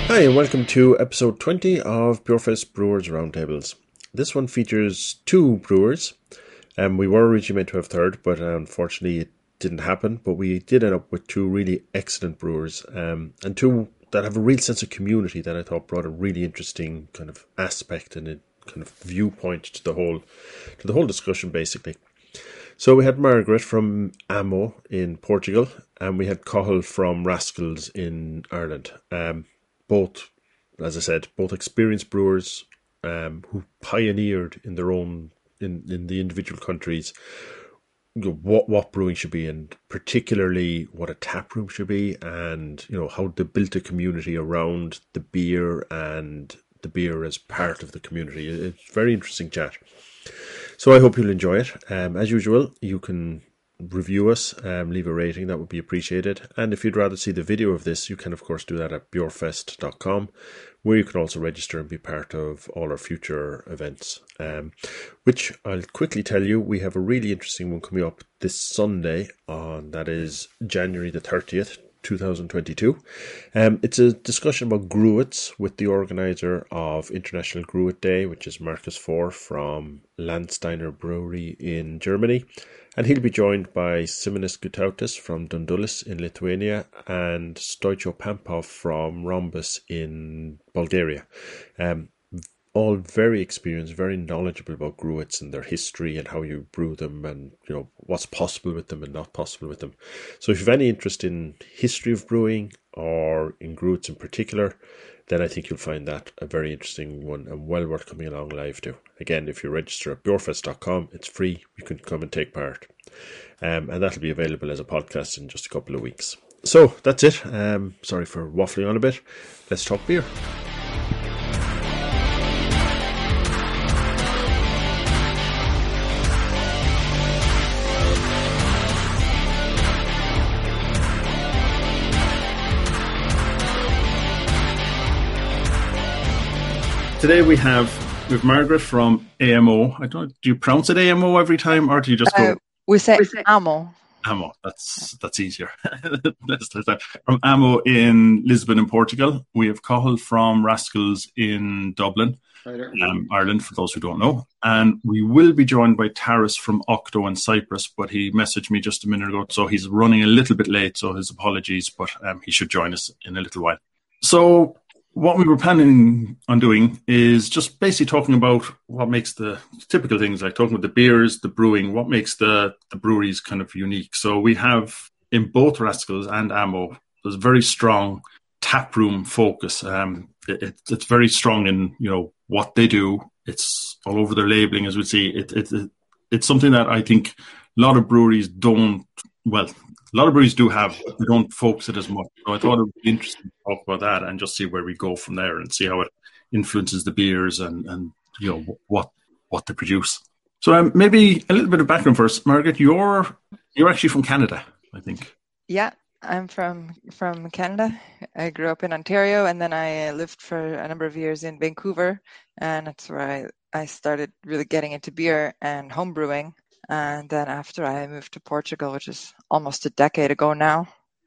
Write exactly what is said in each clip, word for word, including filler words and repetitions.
Hi, and welcome to episode twenty of Purefest Brewers Roundtables. This one features two brewers. Um, we were originally meant to have third, but uh, unfortunately it didn't happen. But we did end up with two really excellent brewers, um, and two that have a real sense of community that I thought brought a really interesting kind of aspect and a kind of viewpoint to the whole to the whole discussion, basically. So we had Margaret from Amo in Portugal, and we had Cathal from Rascals in Ireland. Um, both, as I said, both experienced brewers um, who pioneered in their own in, in the individual countries, you know, what what brewing should be, and particularly what a tap room should be, and you know how they built a community around the beer and the beer as part of the community. It's a very interesting chat. So I hope you'll enjoy it. Um, as usual, you can review us, um, leave a rating, that would be appreciated. And if you'd rather see the video of this, you can of course do that at bjorfest dot com, where you can also register and be part of all our future events. Um, which I'll quickly tell you, we have a really interesting one coming up this Sunday, on that is January the thirtieth, twenty twenty-two. Um, it's a discussion about Gruit's with the organizer of International Gruit Day, which is Marcus Fohr from Landsteiner Brewery in Germany. And he'll be joined by Simonas Gutautas from Dundulis in Lithuania and Stoicho Pampov from Rhombus in Bulgaria. Um, all very experienced, very knowledgeable about Gruits and their history and how you brew them, and you know what's possible with them and not possible with them. So if you have any interest in history of brewing or in Gruits in particular, then I think you'll find that a very interesting one and well worth coming along live to. Again, if you register at bjorfest dot com, it's free. You can come and take part. Um, and that'll be available as a podcast in just a couple of weeks. So that's it. Um, sorry for waffling on a bit. Let's talk beer. Today we have with Margaret from A M O. I don't. Do you pronounce it A M O every time, or do you just go? Uh, we say, we say Amo. Amo. That's that's easier. From Amo in Lisbon, in Portugal. We have Cathal from Rascals in Dublin, um, Ireland, for those who don't know. And we will be joined by Taras from Octo in Cyprus, but he messaged me just a minute ago, so he's running a little bit late. So his apologies, but um, he should join us in a little while. So what we were planning on doing is just basically talking about what makes the typical things, like talking about the beers, the brewing, what makes the, the breweries kind of unique. So we have in both Rascals and Amo, there's a very strong taproom focus. Um, it, it's very strong in, you know, what they do. It's all over their labeling, as we see. It, it, it, it's something that I think a lot of breweries don't, well, a lot of breweries do have, but they don't focus it as much. So I thought it would be interesting to talk about that and just see where we go from there and see how it influences the beers and, and you know, what what they produce. So um, maybe a little bit of background first. Margaret, you're you're actually from Canada, I think. Yeah, I'm from from Canada. I grew up in Ontario, and then I lived for a number of years in Vancouver, and that's where I, I started really getting into beer and home brewing. And then after I moved to Portugal, which is almost a decade ago now,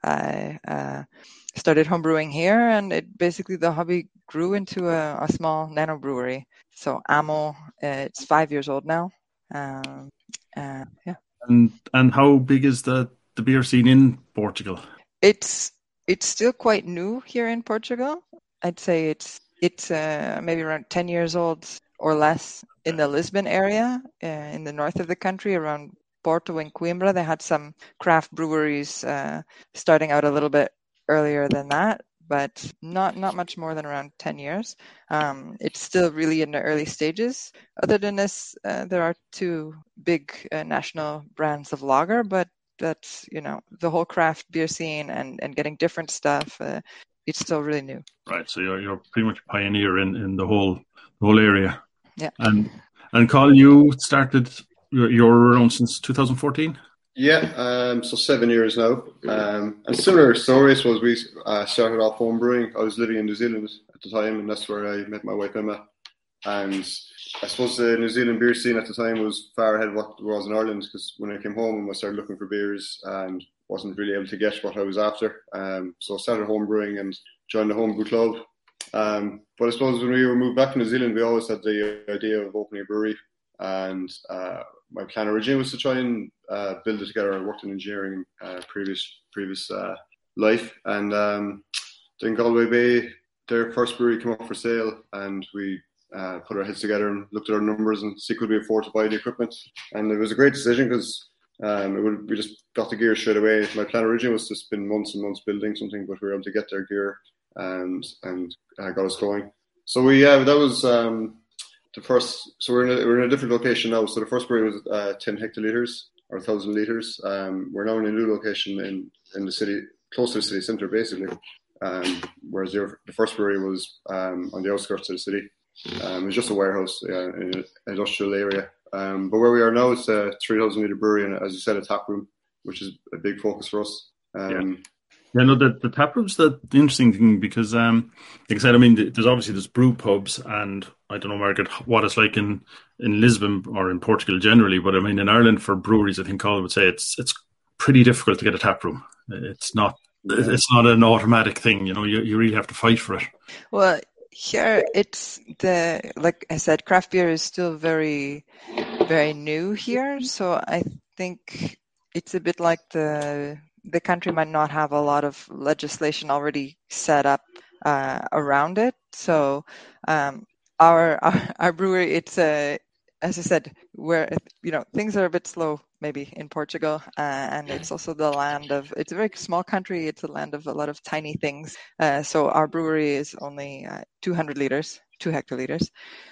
I uh, started homebrewing here, and it basically the hobby grew into a, a small nano brewery. So Amo, uh, it's five years old now. Um, uh, yeah. And and how big is the, the beer scene in Portugal? It's it's still quite new here in Portugal. I'd say it's it's uh, maybe around ten years old or less. In the Lisbon area, uh, in the north of the country, around Porto and Coimbra, they had some craft breweries uh, starting out a little bit earlier than that, but not not much more than around ten years. Um, it's still really in the early stages. Other than this, uh, there are two big uh, national brands of lager, but that's, you know, the whole craft beer scene and, and getting different stuff. Uh, it's still really new. Right, so you're you're pretty much a pioneer in, in the whole the whole area. Yeah. And and Cathal, you started, you're, you're around since two thousand fourteen? Yeah, um, so seven years now. Um, and similar stories was we uh, started off home brewing. I was living in New Zealand at the time, and that's where I met my wife Emma. And I suppose the New Zealand beer scene at the time was far ahead of what there was in Ireland, because when I came home, I started looking for beers and wasn't really able to get what I was after. Um, so I started home brewing and joined the homebrew club. Um, but I suppose when we were moved back to New Zealand, we always had the idea of opening a brewery. And uh, my plan originally was to try and uh, build it together. I worked in engineering uh, previous previous uh, life. And um, then Galway Bay, their first brewery came up for sale. And we uh, put our heads together and looked at our numbers and see could we afford to buy the equipment. And it was a great decision because um, it would, we just got the gear straight away. My plan originally was to spend months and months building something, but we were able to get their gear and and uh, got us going. So we yeah that was um, the first. So we're in a, we're in a different location now. So the first brewery was uh, ten hectoliters or one thousand liters. Um, we're now in a new location in, in the city, close to the city centre, basically. Um, whereas the, the first brewery was um, on the outskirts of the city. Um, it was just a warehouse yeah, in an industrial area. Um, but where we are now, it's a three thousand litre brewery, and as you said, a tap room, which is a big focus for us. Um, yeah. Yeah, no, the, the tap room's the, the interesting thing because, um, like I said, I mean, there's obviously there's brew pubs, and I don't know, Margaret, what it's like in, in Lisbon or in Portugal generally, but I mean, in Ireland for breweries, I think Colin would say it's it's pretty difficult to get a tap room. It's not yeah. it's not an automatic thing, you know. You you really have to fight for it. Well, here it's the like I said, craft beer is still very very new here, so I think it's a bit like the. The country might not have a lot of legislation already set up uh, around it. So um, our, our our brewery, it's a, as I said, where you know things are a bit slow maybe in Portugal, uh, and it's also the land of. It's a very small country. It's a land of a lot of tiny things. Uh, so our brewery is only uh, two hundred liters, two hectoliters.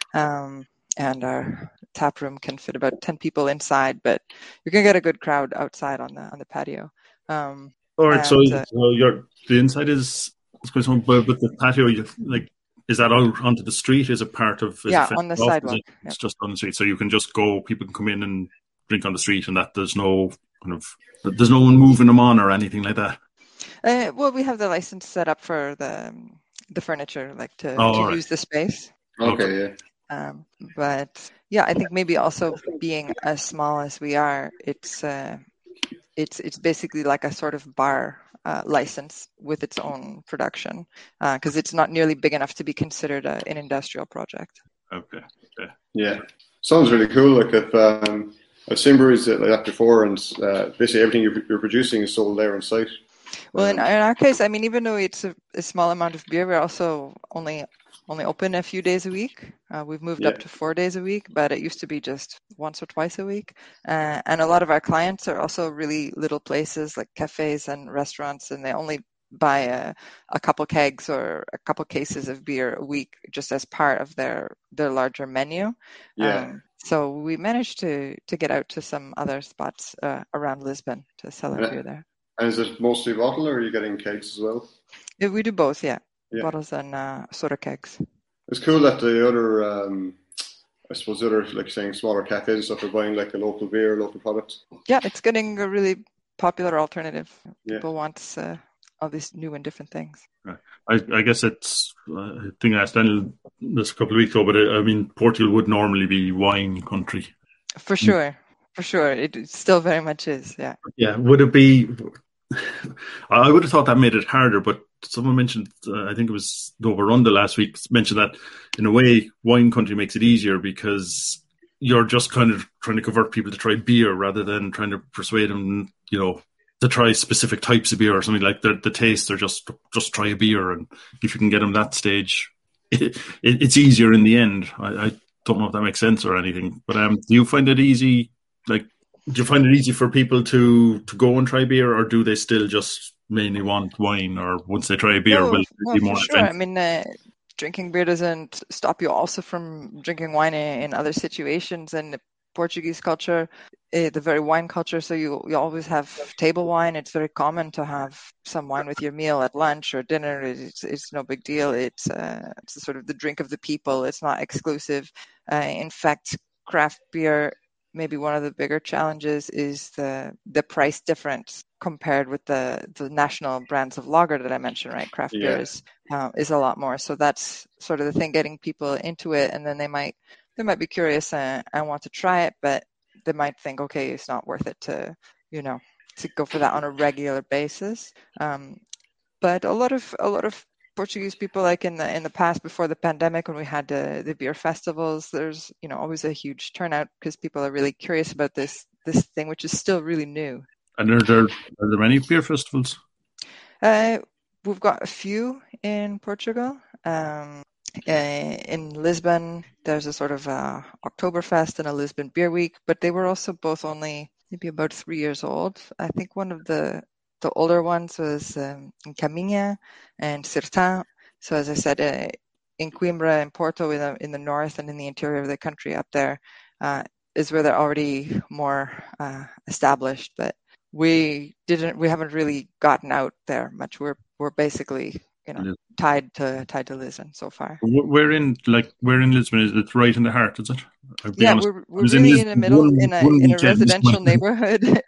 Um, and our tap room can fit about ten people inside, but you can get a good crowd outside on the on the patio. Um, All right, and, so, uh, so your the inside is, but but the patio, you, like, is that out onto the street? Is it part of? Is yeah, it on the off? sidewalk. It, yeah. It's just on the street, so you can just go. People can come in and drink on the street, and that there's no kind of there's no one moving them on or anything like that. Uh, well, we have the license set up for the the furniture, like to, oh, to right. use the space. Okay, yeah. Um, but yeah, I think maybe also being as small as we are, it's uh, it's it's basically like a sort of bar uh, license with its own production because uh, it's not nearly big enough to be considered a, an industrial project. Okay. Okay. Yeah, sounds really cool. Like if um, I've seen breweries like that before, and uh, basically everything you're, you're producing is sold there on site. Well, in, in our case, I mean, even though it's a, a small amount of beer, we're also only only open a few days a week. Uh, we've moved yeah. up to four days a week, but it used to be just once or twice a week. Uh, and a lot of our clients are also really little places like cafes and restaurants, and they only buy a, a couple kegs or a couple cases of beer a week just as part of their, their larger menu. Yeah. Um, so we managed to, to get out to some other spots uh, around Lisbon to sell our yeah. beer there. And is it mostly bottle, or are you getting kegs as well? Yeah, we do both, yeah. yeah. Bottles and uh, soda kegs. It's cool that the other, um, I suppose, the other, like saying, smaller cafes and stuff are buying like a local beer, local product. Yeah, it's getting a really popular alternative. Yeah. People want uh, all these new and different things. I, I guess it's, uh, I think I asked Daniel this a couple of weeks ago, but it, I mean, Portugal would normally be wine country. For sure. For sure. It still very much is, yeah. Yeah. Would it be, I would have thought that made it harder, but someone mentioned, uh, I think it was Nova Runda last week, mentioned that in a way, wine country makes it easier because you're just kind of trying to convert people to try beer rather than trying to persuade them, you know, to try specific types of beer or something like the, the taste. They're just, just try a beer. And if you can get them that stage, it, it, it's easier in the end. I, I don't know if that makes sense or anything, but um, do you find it easy? Like, do you find it easy for people to, to go and try beer, or do they still just mainly want wine, or once they try a beer, no, will no, be more for sure. I mean, uh, drinking beer doesn't stop you also from drinking wine in, in other situations. And the Portuguese culture, uh, the very wine culture, so you, you always have table wine. It's very common to have some wine with your meal at lunch or dinner. It's, it's no big deal. It's, uh, it's sort of the drink of the people. It's not exclusive. Uh, in fact, craft beer, maybe one of the bigger challenges is the the price difference compared with the, the national brands of lager that I mentioned, right? Craft yeah. beer is, uh, is a lot more. So that's sort of the thing, getting people into it. And then they might they might be curious and, and want to try it, but they might think, okay, it's not worth it to, you know, to go for that on a regular basis. Um, but a lot of a lot of Portuguese people, like in the in the past before the pandemic, when we had the, the beer festivals, there's you know always a huge turnout because people are really curious about this this thing, which is still really new. And are there are there many beer festivals? Uh, we've got a few in Portugal. Um, uh, in Lisbon, there's a sort of uh, Oktoberfest and a Lisbon Beer Week, but they were also both only maybe about three years old. I think one of the the older ones was um, in Caminha and Sertã. So as I said, uh, in Coimbra and Porto, in the in the north and in the interior of the country up there, uh, is where they're already more uh, established. But we didn't, we haven't really gotten out there much. We're we're basically you know tied to tied to Lisbon so far. We're in like we're in Lisbon. Is it right in the heart? Is it? Yeah, honest, we're we're really in, in the middle one, in a in a residential neighborhood.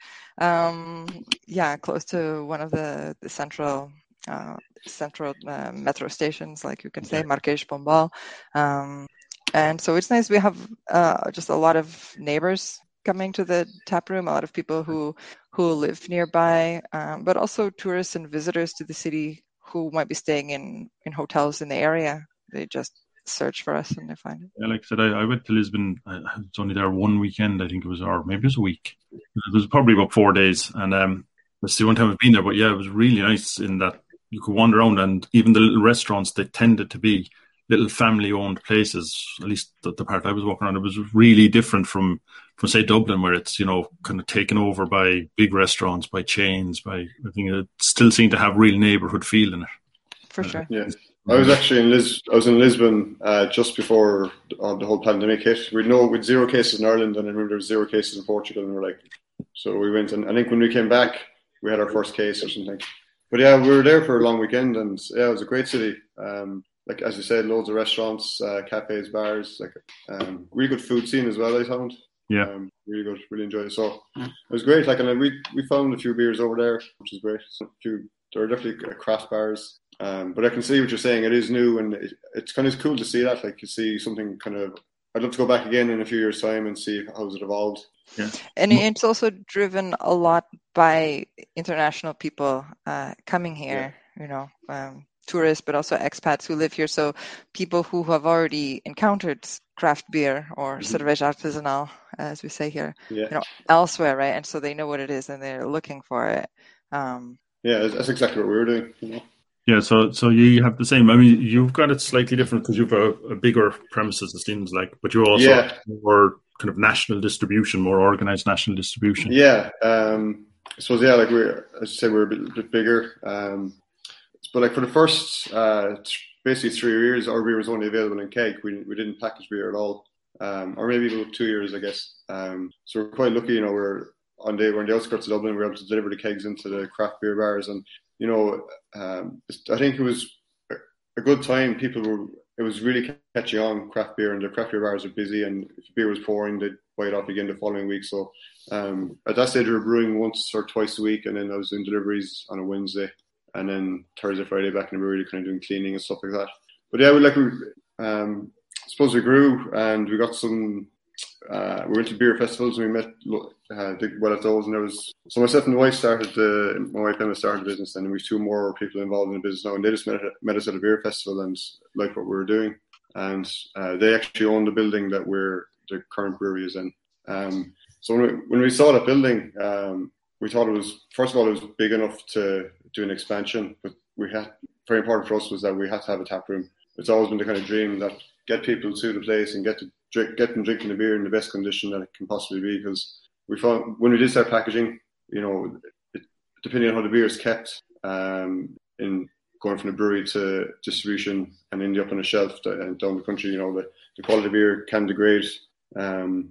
um, yeah, close to one of the the central uh, central uh, metro stations, like you can say, Marquês de Pombal. Um, and so it's nice. We have uh, just a lot of neighbors coming to the tap room, a lot of people who who live nearby, um, but also tourists and visitors to the city who might be staying in, in hotels in the area. They just search for us and they find it. Yeah, like I said, I, I went to Lisbon. I was only there one weekend, I think it was, or maybe it was a week. It was probably about four days. And um, that's the one time I've been there. But yeah, it was really nice in that you could wander around, and even the little restaurants, they tended to be little family-owned places. At least the, the part I was walking around, it was really different from, from say Dublin, where it's you know kind of taken over by big restaurants, by chains, by I think it still seemed to have real neighbourhood feel in it. For sure. Yeah, I was actually in Lis. I was in Lisbon uh, just before uh, the whole pandemic hit. We know with zero cases in Ireland, and I remember there was zero cases in Portugal, and we we're like, so we went. And I think when we came back, we had our first case or something. But yeah, we were there for a long weekend, and yeah, it was a great city. Um, like as you said, loads of restaurants, uh, cafes, bars, like um, really good food scene as well. I found. Yeah, um, really good. Really enjoyed it. So it was great. Like, and we we found a few beers over there, which is great. So a few, there are definitely craft bars. Um, but I can see what you're saying. It is new, and it, it's kind of cool to see that. Like you see something kind of. I'd love to go back again in a few years' time and see how's it evolved. Yeah, and it's also driven a lot by international people uh, coming here. Yeah. You know, um, tourists, but also expats who live here. So people who have already encountered craft beer or mm-hmm. cerveja artesanal, as we say here, yeah. you know, elsewhere, right? And so they know what it is and they're looking for it. Um, yeah, that's exactly what we were doing. You know? Yeah, so so you have the same. I mean, you've got it slightly different because you've a, a bigger premises, it seems like, but you also yeah. have more kind of national distribution, more organized national distribution. Yeah, um, I suppose yeah, like we're as you say, we're a bit, bit bigger. Um, but like for the first uh, basically three years, our beer was only available in keg. We we didn't package beer at all, um, or maybe about two years, I guess. Um, so we're quite lucky. You know, we're on the we're on the outskirts of Dublin. We're able to deliver the kegs into the craft beer bars and. You know, um, I think it was a good time. People were, it was really catching on craft beer, and the craft beer bars are busy. And if beer was pouring, they'd buy it off again the following week. So um, at that stage, we were brewing once or twice a week, and then I was doing deliveries on a Wednesday, and then Thursday, Friday back in the brewery, kind of doing cleaning and stuff like that. But yeah, we like we, um, I suppose we grew, and we got some. Uh, we went to beer festivals and we met, uh, did well at those, and there was so myself and my wife started the my wife Emma started the business, and we have two more people involved in the business now, and they just met, met us at a beer festival and liked what we were doing, and uh, they actually own the building that we're the current brewery is in. Um, so when we, when we saw that building, um, we thought it was first of all it was big enough to do an expansion, but we had very important for us was that we had to have a tap room. It's always been the kind of dream that get people to the place and get to drink, get them drinking the beer in the best condition that it can possibly be. Because we found when we did start packaging, you know, it, depending on how the beer is kept, um, in going from the brewery to distribution and ending up on a shelf and down the country, you know, the, the quality of beer can degrade. Um,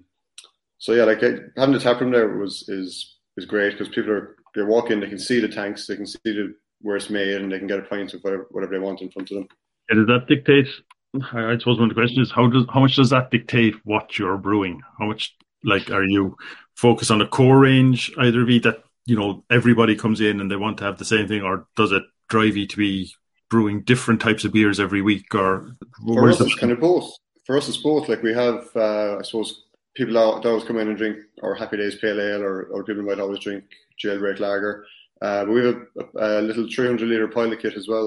so yeah, like having the tap room there was is is great because people are they walk in, they can see the tanks, they can see the, where it's made, and they can get a pint of whatever, whatever they want in front of them. Yeah, does that dictate? I suppose one of the questions is how does how much does that dictate what you're brewing? How much like are you focused on a core range, either of you that you know everybody comes in and they want to have the same thing, or does it drive you to be brewing different types of beers every week? Or for us, it's kind of both. For us, it's both. Like we have, uh, I suppose, people that always come in and drink our Happy Days Pale Ale, or, or people might always drink Jailbreak Lager. Uh, but we have a, a little three hundred litre pilot kit as well.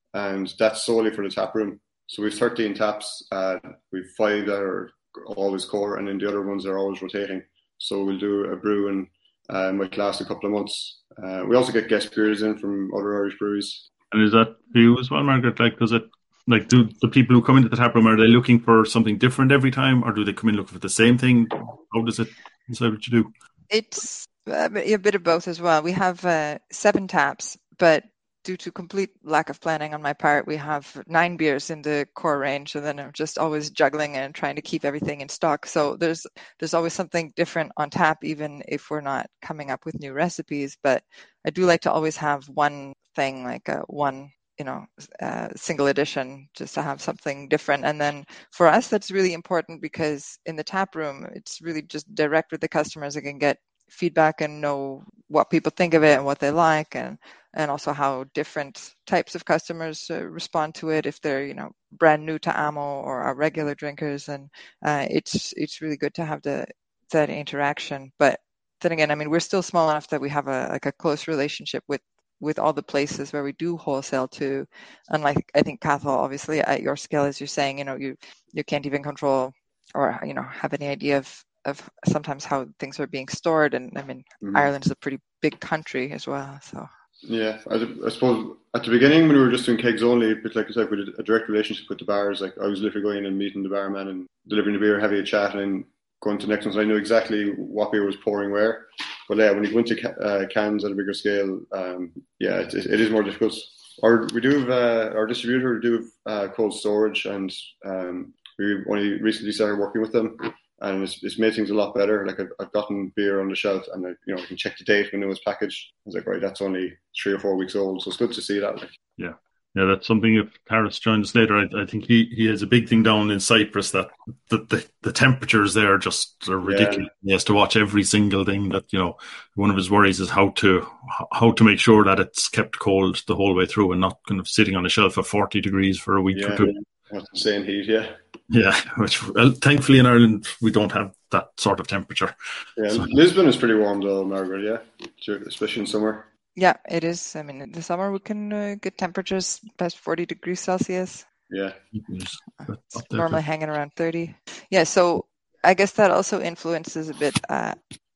and that's solely for the tap room. So we've thirteen taps. Uh, we've five that are always core, and then the other ones are always rotating. So we'll do a brew and uh, might last a couple of months. Uh, we also get guest beers in from other Irish breweries. And is that for you as well, Margaret? Like, does it, like, do the people who come into the tap room, are they looking for something different every time, or do they come in looking for the same thing? How does it decide what you do? It's a bit of both as well. We have uh, seven taps, but due to complete lack of planning on my part, we have nine beers in the core range, and then I'm just always juggling and trying to keep everything in stock. So there's there's always something different on tap, even if we're not coming up with new recipes. But I do like to always have one thing, like a one, you know, uh, single edition, just to have something different. And then for us, that's really important because in the tap room, it's really just direct with the customers. I can get feedback and know what people think of it and what they like, and and also how different types of customers uh, respond to it, if they're, you know, brand new to Ammo or are regular drinkers. And uh, it's it's really good to have the that interaction. But then again, I mean, we're still small enough that we have a like a close relationship with with all the places where we do wholesale to. Unlike, I think, Cathal, obviously at your scale, as you're saying, you know, you you can't even control or, you know, have any idea of of sometimes how things are being stored. And I mean, mm-hmm. Ireland is a pretty big country as well, so. Yeah, I, I suppose at the beginning when we were just doing kegs only, but like I said, we had a direct relationship with the bars. Like I was literally going in and meeting the barman and delivering the beer, having a chat, and then going to the next one. So I knew exactly what beer was pouring where. But yeah, when you go into ca- uh, cans at a bigger scale, um, yeah, it, it is more difficult. Our, we do have uh, our distributor, we do have uh, cold storage, and um, we only recently started working with them. And it's, it's made things a lot better. Like I've, I've gotten beer on the shelf, and I, you know, I can check the date when it was packaged. I was like, right, that's only three or four weeks old, so it's good to see that. Like. Yeah, yeah, that's something. If Harris joins us later, I, I think he, he has a big thing down in Cyprus that the the, the temperatures there just are ridiculous. Yeah. He has to watch every single thing. That, you know, one of his worries is how to how to make sure that it's kept cold the whole way through and not kind of sitting on a shelf at forty degrees for a week yeah, or two. That's insane heat, yeah. Yeah, which well, thankfully in Ireland we don't have that sort of temperature. Yeah, so. Lisbon is pretty warm though, Margaret, yeah, especially in summer. Yeah, it is. I mean, in the summer we can uh, get temperatures past forty degrees Celsius. Yeah. It's normally hanging around thirty. Yeah, so I guess that also influences a bit uh,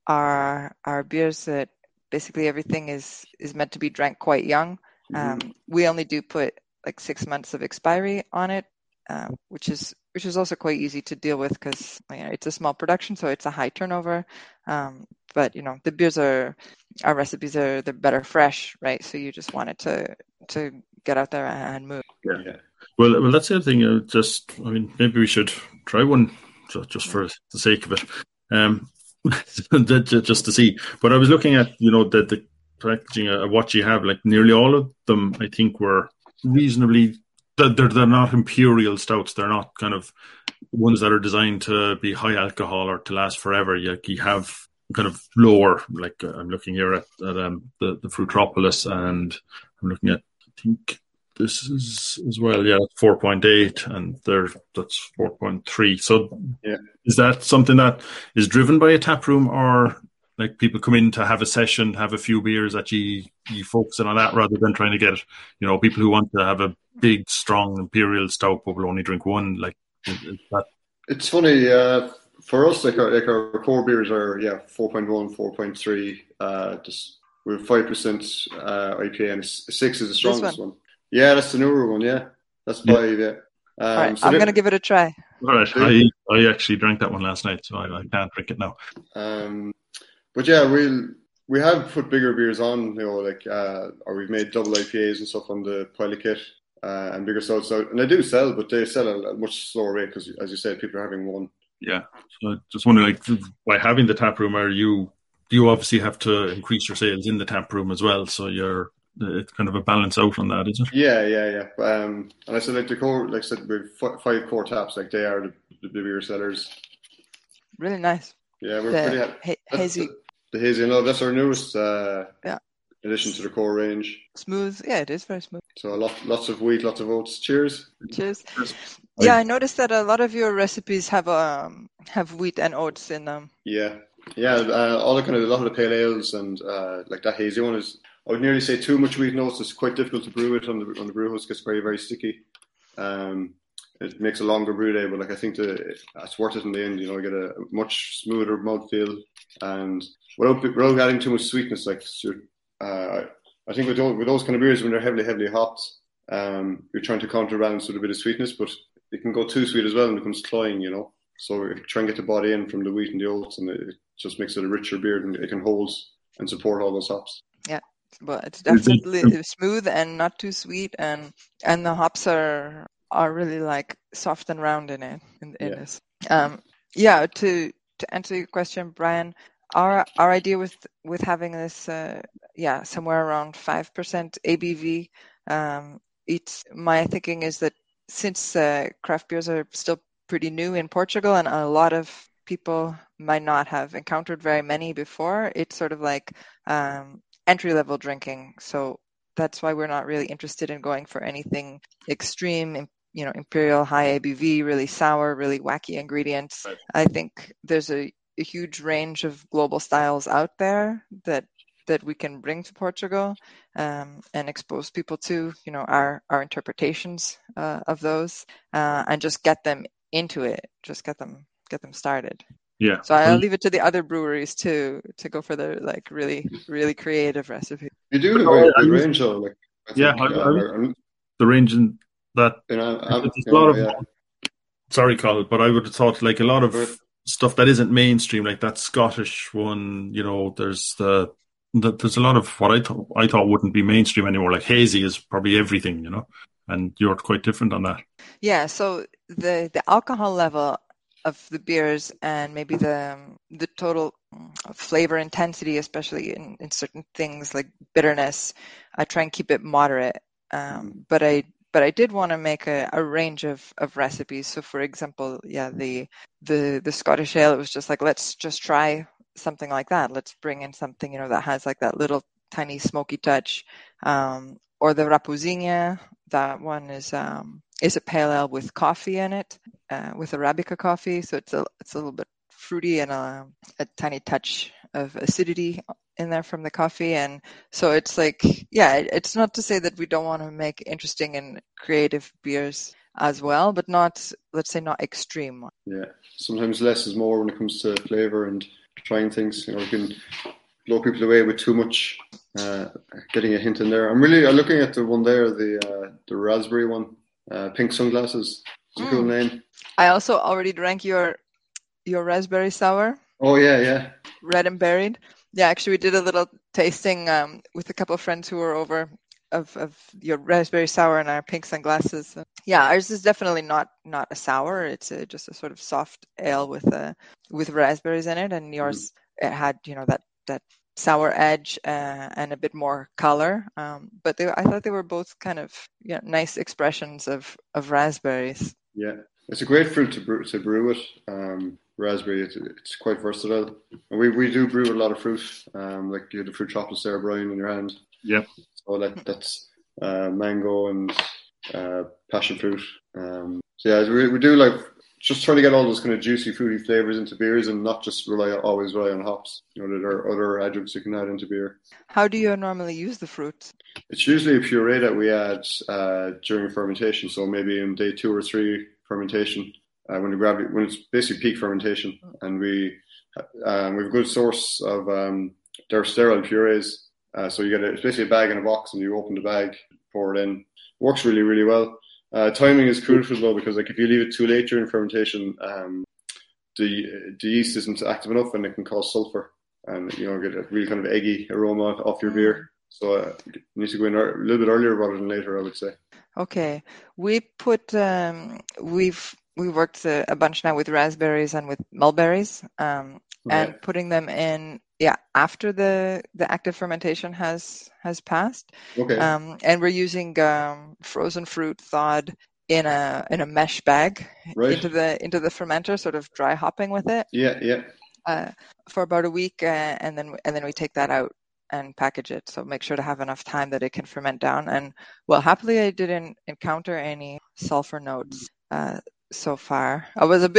our our beers, that basically everything is, is meant to be drank quite young. Mm-hmm. Um, we only do put like six months of expiry on it. Uh, which is which is also quite easy to deal with because, you know, it's a small production, so it's a high turnover. Um, but you know, the beers are our recipes are they're better fresh, right? So you just want it to to get out there and move. Yeah. yeah. Well, well, that's the other thing. Uh, just, I mean, maybe we should try one just, just for the sake of it, um, just to see. But I was looking at, you know, the the packaging of what you have. Like nearly all of them, I think, were reasonably. They're, they're not imperial stouts. They're not kind of ones that are designed to be high alcohol or to last forever. You, you have kind of lower, like uh, I'm looking here at, at um, the, the Fruitropolis, and I'm looking at, I think this is as well, yeah, four point eight, and there that's four point three. So yeah. Is that something that is driven by a tap room, or like people come in to have a session, have a few beers, that you, you focusing on that rather than trying to get, you know, people who want to have a big, strong imperial stout but will only drink one? Like, is that... It's funny, uh, for us, like our, like our core beers are, yeah, four point one, four point three, uh, just with five percent uh, I P A, and six is the strongest one. one. Yeah, that's the newer one, yeah. That's five, yeah. Um, All right, so I'm they, going to give it a try. All right, I, I actually drank that one last night, so I, I can't drink it now. Um, but yeah, we'll, we have put bigger beers on, you know, like, uh, or we've made double I P As and stuff on the pilot kit, uh, and bigger stouts out. And they do sell, but they sell at a much slower rate because, as you said, people are having one. Yeah. So I just wonder, like, by having the tap room, are you, you obviously have to increase your sales in the tap room as well. So you're, it's kind of a balance out on that, is it? Yeah, yeah, yeah. Um, and I said, like, the core, like I said, we've five core taps, like, they are the, the bigger sellers. Really nice. Yeah, we're the pretty happy. Ha- hazy. The, the hazy, no, that's our newest uh, yeah. addition to the core range. Smooth. Yeah, it is very smooth. So a lot, lots of wheat, lots of oats. Cheers. Cheers. Yeah, I noticed that a lot of your recipes have um have wheat and oats in them. Yeah, yeah. Uh, all the kind of a lot of the pale ales and uh, like that hazy one is I would nearly say too much wheat notes. It's quite difficult to brew it on the on the brew house. It gets very very sticky. Um, it makes a longer brew day, but like I think the it's worth it in the end. You know, you get a much smoother mouthfeel and without without adding too much sweetness. Like uh, I think with those, with those kind of beers when they're heavily heavily hopped, um, you're trying to counterbalance with a bit of sweetness, but it can go too sweet as well and becomes cloying. You know, so if you try and get the body in from the wheat and the oats, and it just makes it a richer beer, and it can hold and support all those hops. Yeah. But it's definitely smooth and not too sweet, and and the hops are are really like soft and round in it in, in Yeah. this. Um, yeah. To to answer your question, Brian, our our idea with with having this, uh, yeah, somewhere around five percent A B V. Um, it's my thinking is that since uh, craft beers are still pretty new in Portugal, and a lot of people might not have encountered very many before, it's sort of like um, entry-level drinking. So that's why we're not really interested in going for anything extreme, you know, imperial, high A B V, really sour, really wacky ingredients. Right. I think there's a, a huge range of global styles out there that that we can bring to Portugal um, and expose people to, you know, our, our interpretations uh, of those uh, and just get them into it, just get them get them started. Yeah. So I'll leave it to the other breweries to to go for the like really really creative recipe. You do have a very good range, though. Like I think, Yeah, I, I, um, the range in that. you know, I'm, There's you a lot know, of. yeah. Sorry, Colin, but I would have thought like a lot of Right. stuff that isn't mainstream, like that Scottish one. You know, there's the, the there's a lot of what I thought I thought wouldn't be mainstream anymore. Like hazy is probably everything, you know, and you're quite different on that. Yeah. So the the alcohol level of the beers and maybe the the total flavor intensity, especially in, in certain things like bitterness, I try and keep it moderate. Um, Mm-hmm. But I but I did want to make a, a range of, of recipes. So for example, yeah, the the the Scottish ale, it was just like, let's just try something like that. Let's bring in something, you know, that has like that little tiny smoky touch. Um, or the Raposinha, that one is um, is a pale ale with coffee in it. Uh, with Arabica coffee, so it's a it's a little bit fruity and a, a tiny touch of acidity in there from the coffee, and so it's like, yeah, it, it's not to say that we don't want to make interesting and creative beers as well, but not, let's say, not extreme. Yeah, sometimes less is more when it comes to flavor and trying things. You know, you can blow people away with too much, uh, getting a hint in there. I'm really I'm looking at the one there, the uh, the raspberry one, uh, Pink Sunglasses. It's a cool name. I also already drank your your raspberry sour. Oh yeah, yeah. Red and Buried. Yeah, actually, we did a little tasting um, with a couple of friends who were over of, of your raspberry sour and our Pink Sunglasses. Yeah, ours is definitely not not a sour. It's a, just a sort of soft ale with uh, with raspberries in it, and yours mm-hmm. it had, you know, that that sour edge uh, and a bit more color. Um, but they, I thought they were both kind of, you know, nice expressions of of raspberries. Yeah, it's a great fruit to brew, to brew with. Um, raspberry, it's, it's quite versatile. And we, we do brew with a lot of fruit, um, like you have the fruit chocolates there, Brian, in your hand. Yeah. So that that's uh, mango and uh, passion fruit. Um, so yeah, we, we do like just trying to get all those kind of juicy, fruity flavors into beers, and not just rely always rely on hops. You know, there are other adjuncts you can add into beer. How do you normally use the fruit? It's usually a puree that we add uh, during fermentation. So maybe in day two or three fermentation, uh, when the gravity, when it's basically peak fermentation, and we um, we have a good source of um, they're sterile purees. Uh, so you get a, it's basically a bag in a box, and you open the bag, pour it in. Works really, really well. Uh, timing is crucial though, because like if you leave it too late during fermentation, um, the the yeast isn't active enough, and it can cause sulfur, and you know get a really kind of eggy aroma off your beer. So uh, you need to go in a little bit earlier rather than later, I would say. Okay, we put um, we've we worked a, a bunch now with raspberries and with mulberries, um, and Yeah. putting them in, yeah, after the the active fermentation has has passed. Okay. Um, and we're using um, frozen fruit thawed in a in a mesh bag Right. into the into the fermenter, sort of dry hopping with it. Yeah, yeah. Uh, for about a week, uh, and then and then we take that out and package it. So make sure to have enough time that it can ferment down. And well, happily, I didn't encounter any sulfur notes uh, so far. I was a bit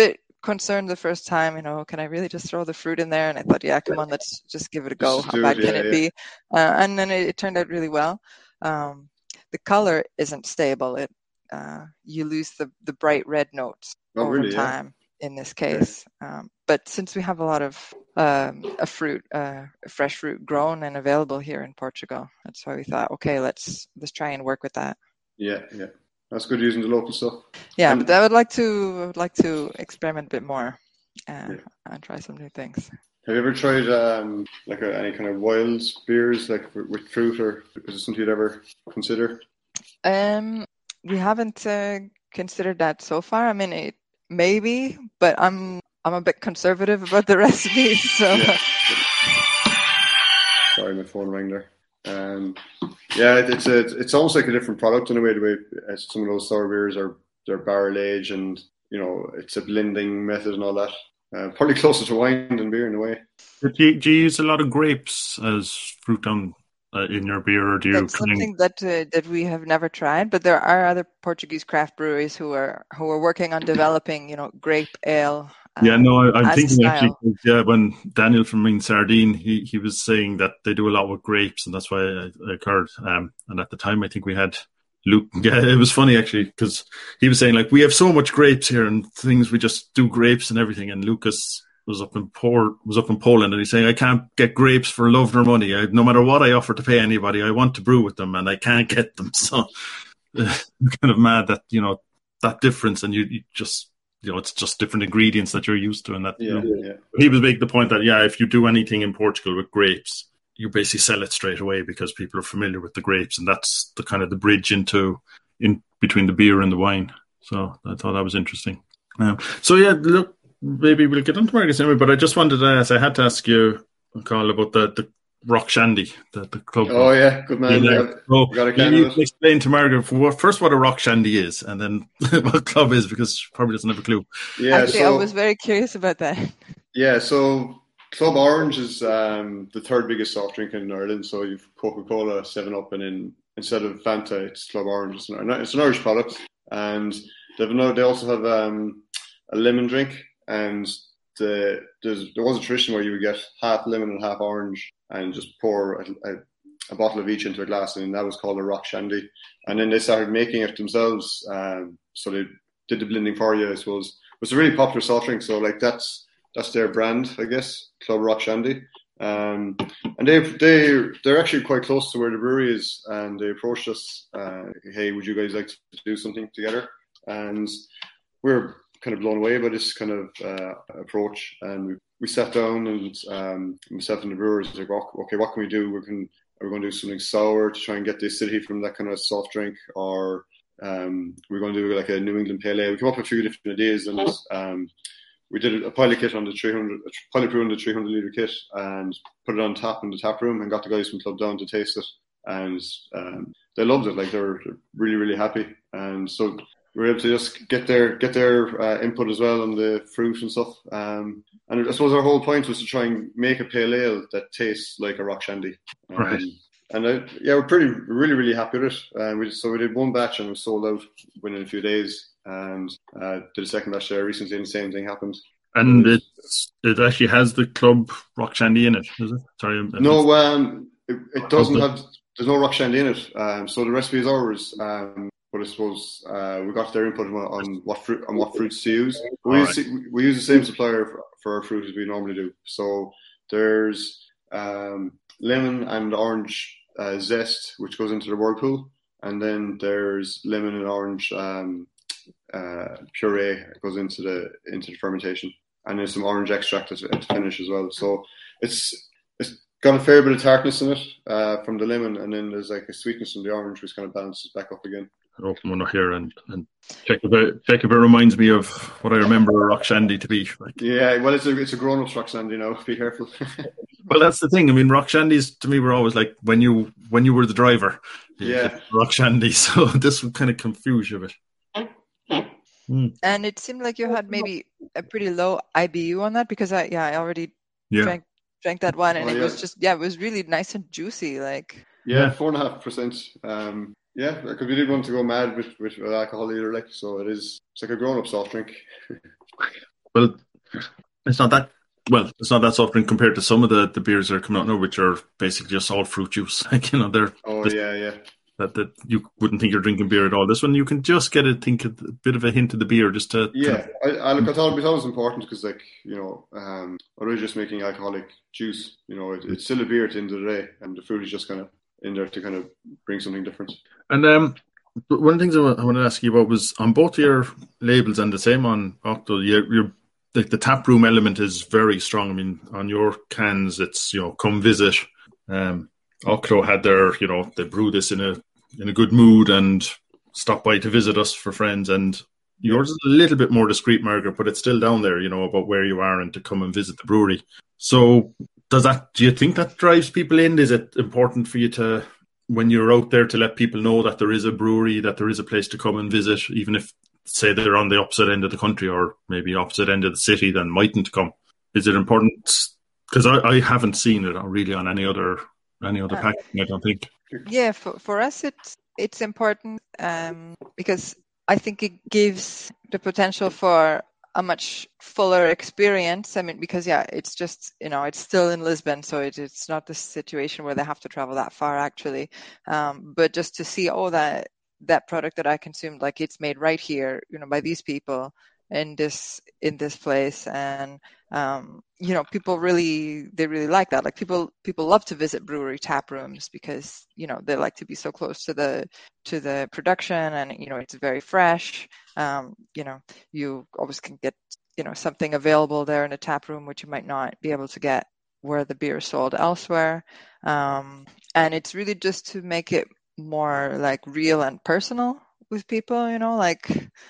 concerned the first time, you know, can I really just throw the fruit in there? And I thought, yeah, come on, let's just give it a go. Just How do bad it, can yeah, it yeah. be? Uh, and then it, it turned out really well. Um, the color isn't stable. It uh, you lose the, the bright red notes Oh, over really? Yeah. time in this case. Um, but since we have a lot of um, a fruit, uh, fresh fruit grown and available here in Portugal, that's why we thought, okay, let's let's try and work with that. Yeah, yeah. That's good using the local stuff. Yeah, And- but I would like to I would like to experiment a bit more uh, Yeah. and try some new things. Have you ever tried um, like a, any kind of wild beers, like with, with fruit, or is it something you'd ever consider? Um, we haven't uh, considered that so far. I mean, it maybe, but I'm I'm a bit conservative about the recipes, so. Yeah. Sorry, my phone rang there. Um, yeah, it, it's a, it's almost like a different product in a way. The way uh, some of those sour beers are they're barrel aged, and you know it's a blending method and all that. Uh, probably closer to wine than beer in a way. Do you, do you use a lot of grapes as fruit on uh, in your beer, or do you? That's something that uh, that we have never tried, but there are other Portuguese craft breweries who are who are working on developing, you know, grape ale. Um, Yeah, no, I, I'm as a thinking actually, style. 'cause, yeah, when Daniel from Mean Sardine, he, he was saying that they do a lot with grapes, and that's why I, I occurred. Um, and at the time, I think we had Luke. Yeah, it was funny actually, because he was saying like, we have so much grapes here and things, we just do grapes and everything. And Lucas was up in Port, was up in Poland, and he's saying, I can't get grapes for love nor money. I, no matter what I offer to pay anybody, I want to brew with them, and I can't get them. So, uh, kind of mad that you know that difference, and you, you just. You know, it's just different ingredients that you're used to, and that. Yeah, You know, yeah. he was making the point that yeah, if you do anything in Portugal with grapes, you basically sell it straight away because people are familiar with the grapes, and that's the kind of the bridge into in between the beer and the wine. So I thought that was interesting. Um, so yeah, look, maybe we'll get onto markets anyway, but I just wanted to ask. I had to ask you, Carl, about the the Rock Shandy, the, the club. Oh yeah, good man. Yeah. Yeah. So Got a you can need of to it. explain to Margaret for what, first what a Rock Shandy is, and then what club is, because she probably doesn't have a clue. Yeah, Actually, so I was very curious about that. yeah, so Club Orange is um, the third biggest soft drink in Ireland. So you've Coca-Cola, Seven Up, and then instead of Fanta, it's Club Orange. It's an, it's an Irish product, and they've no, they also have um, a lemon drink, and the there's, there was a tradition where you would get half lemon and half orange, and just pour a, a, a bottle of each into a glass, and that was called a Rock Shandy. And then they started making it themselves, um, so they did the blending for you, I suppose. It was a really popular soft drink, so like that's that's their brand, I guess, Club Rock Shandy. Um, and they they they're actually quite close to where the brewery is, and they approached us, uh, hey, would you guys like to do something together? And we're kind of blown away by this kind of uh, approach, and we, we sat down, and um, myself and the brewers was like, okay, what can we do? We can are we going to do something sour to try and get the acidity from that kind of soft drink, or um, we're going to do like a New England Pale Ale. We came up with a few different ideas, and um, we did a pilot kit on the three hundred, a pilot brew on the three hundred litre kit, and put it on tap in the tap room, and got the guys from Club Down to taste it, and um, they loved it. Like they were really, really happy, and so we were able to just get their get their uh, input as well on the fruit and stuff. Um, and I suppose our whole point was to try and make a pale ale that tastes like a Rock Shandy. Um, Right. And I, yeah, we're pretty, really, really happy with it. Uh, we so we did one batch and it was sold out within a few days. And uh, did a second batch there recently, and the same thing happened. And it's, it actually has the Club Rock Shandy in it, is it? Sorry. I'm- No, um, it, it doesn't Okay. have. There's no Rock Shandy in it. Um, so the recipe is ours. Um, but I suppose uh, we got their input on, on what fruit on what fruits to use. We All use, we use the same supplier for, for our fruit as we normally do. So there's um, lemon and orange uh, zest, which goes into the whirlpool, and then there's lemon and orange um, uh, puree that goes into the into the fermentation, and there's some orange extract at, at the finish as well. So it's it's got a fair bit of tartness in it uh, from the lemon, and then there's like a sweetness from the orange, which kind of balances back up again. I'll open one up here and, and check if it, check if it reminds me of what I remember a Rock Shandy to be. Like, Yeah, well, it's a it's a grown up Rock Shandy, you know. Be careful. well, that's the thing. I mean, Rock Shandies to me were always like when you when you were the driver. Yeah. Rock Shandy. So this would kind of confuse you a bit. Mm. And it seemed like you had maybe a pretty low I B U on that, because I yeah I already Yeah. drank drank that one, and Oh, it yeah. was just yeah it was really nice and juicy. Like Yeah, Yeah. four and a half percent. Um, yeah, because we didn't want to go mad with, with, with alcohol either. Like, so it is. It's like a grown-up soft drink. Well, it's not that well. It's not that soft drink compared to some of the, the beers that are coming out now, which are basically just all fruit juice. Like you know, they're Oh this, yeah, yeah. that that you wouldn't think you're drinking beer at all. This one you can just get a think a bit of a hint of the beer just to Yeah, kind of, I, I look. I thought it was always important because, like, you know, um, I was just making alcoholic juice. You know, it, it's still a beer at the end of the day, and the fruit is just kind of in there to kind of bring something different. and um. But one of the things I wa- I wanted to ask you about was on both your labels and the same on Octo, you're, you're like the tap room element is very strong. I mean, on your cans, it's you know, come visit. Um, Octo had their, you know, they brew this in a in a good mood and stop by to visit us for friends. And yours is a little bit more discreet, Margaret, but it's still down there, you know, about where you are and to come and visit the brewery. So, does that? Do you think that drives people in? Is it important for you to, when you're out there, to let people know that there is a brewery, that there is a place to come and visit, even if, say, they're on the opposite end of the country or maybe opposite end of the city, then mightn't come? Is it important? Because I, I haven't seen it really on any other any other Uh, packaging, I don't think. Yeah, for, for us, it's it's important um, because I think it gives the potential for a much fuller experience. I mean, because yeah, it's just, you know, it's still in Lisbon, so it, it's not the situation where they have to travel that far actually. Um, but just to see, oh, that that product that I consumed, like it's made right here, you know, by these people in this in this place, and um, you know, people really they really like that. Like people people love to visit brewery tap rooms because you know they like to be so close to the to the production, and you know it's very fresh. Um, you know, you always can get you know something available there in a tap room which you might not be able to get where the beer is sold elsewhere. Um, and it's really just to make it more like real and personal with people. You know, like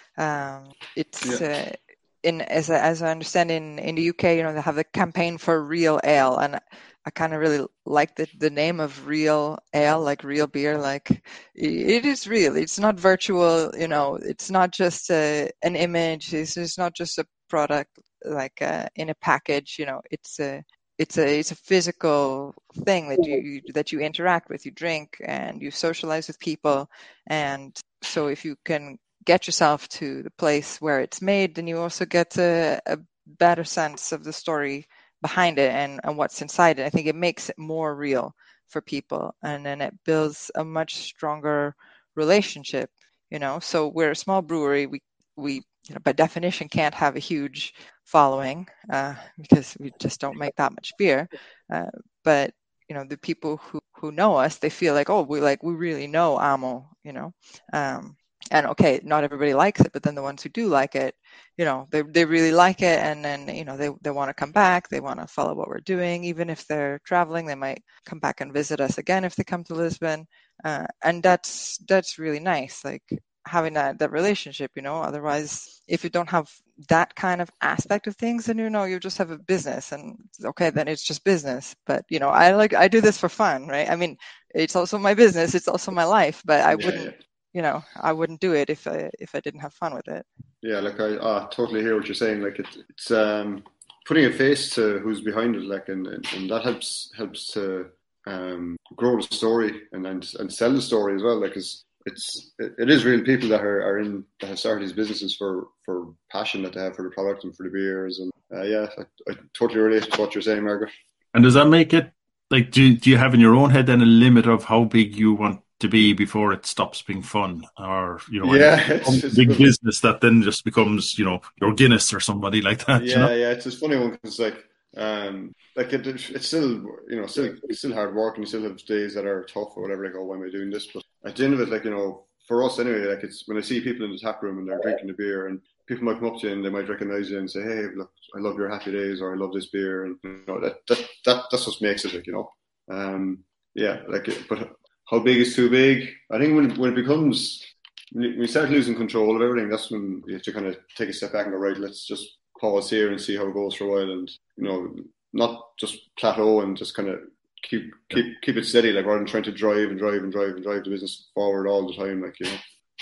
um, it's. Yeah, Uh, in as I, as I understand in, in the U K, you know, they have the campaign for real ale, and I kind of really like the, the name of real ale, like real beer. Like it is real. It's not virtual. You know, it's not just a, an image. It's, it's not just a product like uh, in a package. You know, it's a it's a it's a physical thing that you that you interact with. You drink and you socialize with people, and so if you can get yourself to the place where it's made, then you also get a, a better sense of the story behind it and, and what's inside it. I think it makes it more real for people, and then it builds a much stronger relationship, you know. So we're a small brewery. We, we you know, by definition can't have a huge following uh, because we just don't make that much beer. Uh, but you know, the people who, who know us, they feel like, oh, we like we really know Amo, you know. Um, and okay, not everybody likes it, but then the ones who do like it, you know, they they really like it, and then you know they they want to come back, they want to follow what we're doing, even if they're traveling, they might come back and visit us again if they come to Lisbon, uh, and that's that's really nice, like having that that relationship, you know. Otherwise, if you don't have that kind of aspect of things, then you know you just have a business, and okay, then it's just business. But you know, I like I do this for fun, right? I mean, it's also my business, it's also my life, but I yeah, wouldn't. yeah. You know, I wouldn't do it if I if I didn't have fun with it. Yeah, like I uh, totally hear what you're saying. Like it, it's um, putting a face to who's behind it, like, and, and, and that helps helps to um, grow the story and, and and sell the story as well. Like, it's it's it, it is real people that are, are in that have started these businesses for for passion that they have for the product and for the beers, and uh, yeah, I, I totally relate to what you're saying, Margaret. And does that make it like? Do do you have in your own head then a limit of how big you want to be before it stops being fun, or you know, Yeah, and it's, a it's big good. business that then just becomes, you know, your Guinness or somebody like that? You Yeah, know, yeah, it's this funny one because like, um, like it, it's still, you know, still, it's still hard work, and you still have days that are tough or whatever. Like, oh, why am I doing this? But at the end of it, like, you know, for us anyway, like it's when I see people in the tap room and they're drinking the beer, and people might come up to you and they might recognize you and say, "Hey, look, I love your Happy Days," or "I love this beer," and you know that that, that that's what makes it, like, you know, um, yeah, like, but how big is too big? I think when when it becomes when you start losing control of everything, that's when you have to kind of take a step back and go, right, let's just pause here and see how it goes for a while, and you know, not just plateau and just kind of keep keep keep it steady, like rather than trying to drive and drive and drive and drive the business forward all the time, like, you know.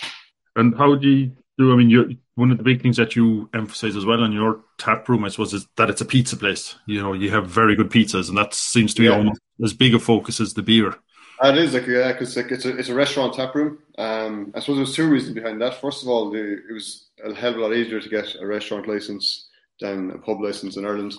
and how do you do? I mean, you one of the big things that you emphasize as well in your tap room, I suppose, is that it's a pizza place. You know, you have very good pizzas, and that seems to be Yeah, almost as big a focus as the beer. it is, like, yeah, because like it's a it's a restaurant tap room. Um, I suppose there's two reasons behind that. First of all, the, it was a hell of a lot easier to get a restaurant license then a pub license in Ireland.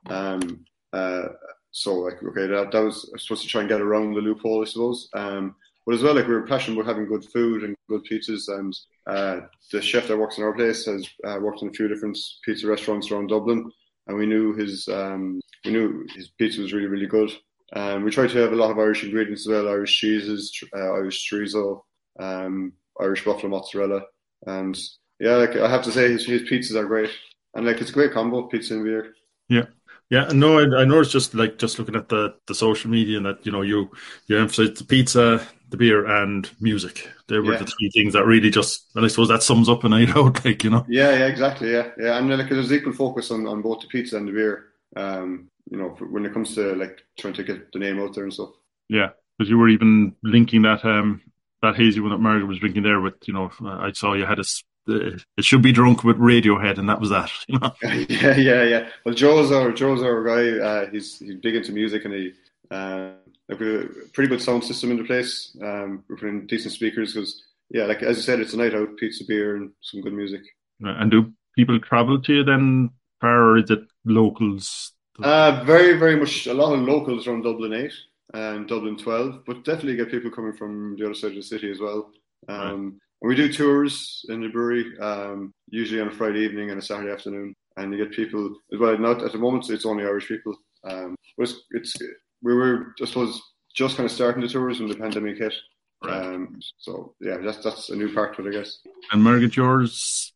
Um, uh, so like okay, that that was I was supposed to try and get around the loophole, I suppose. Um, but as well, like we were passionate about having good food and good pizzas, and uh, the chef that works in our place has uh, worked in a few different pizza restaurants around Dublin, and we knew his um, we knew his pizza was really really good. Um, we tried to have a lot of Irish ingredients as well: Irish cheeses, uh, Irish chorizo, um, Irish buffalo mozzarella, and yeah, like I have to say, his his pizzas are great, and like it's a great combo, pizza and beer. Yeah. Yeah, no, I, I know it's just like just looking at the, the social media and that, you know, you, you emphasize the pizza, the beer and music. They were Yeah. the three things that really just, and I suppose that sums up a night out, like, you know. Yeah, yeah, exactly, yeah, yeah, and like there's equal focus on, on both the pizza and the beer. Um, you know, when it comes to like trying to get the name out there and stuff. Yeah, because you were even linking that um that hazy one that Margaret was drinking there with, you know, I saw you had a, s- uh, it should be drunk with Radiohead, and that was that, you know. yeah, yeah, yeah. Well, Joe's our Joe's our guy. Uh, he's he's big into music, and he uh, like we have a pretty good sound system in the place. Um, we're putting decent speakers because yeah, like as you said, it's a night out, pizza, beer, and some good music. And do people travel to you then far, or is it locals? Uh, very, very much a lot of locals around Dublin eight and Dublin twelve, but definitely get people coming from the other side of the city as well. Um, Right. and we do tours in the brewery, um, usually on a Friday evening and a Saturday afternoon, and you get people as well. Not at the moment, it's only Irish people. Um, but it's, it's we were, I suppose, just kind of starting the tours when the pandemic hit. Right. Um, so yeah, that's that's a new part of it, I guess. And Margaret, yours,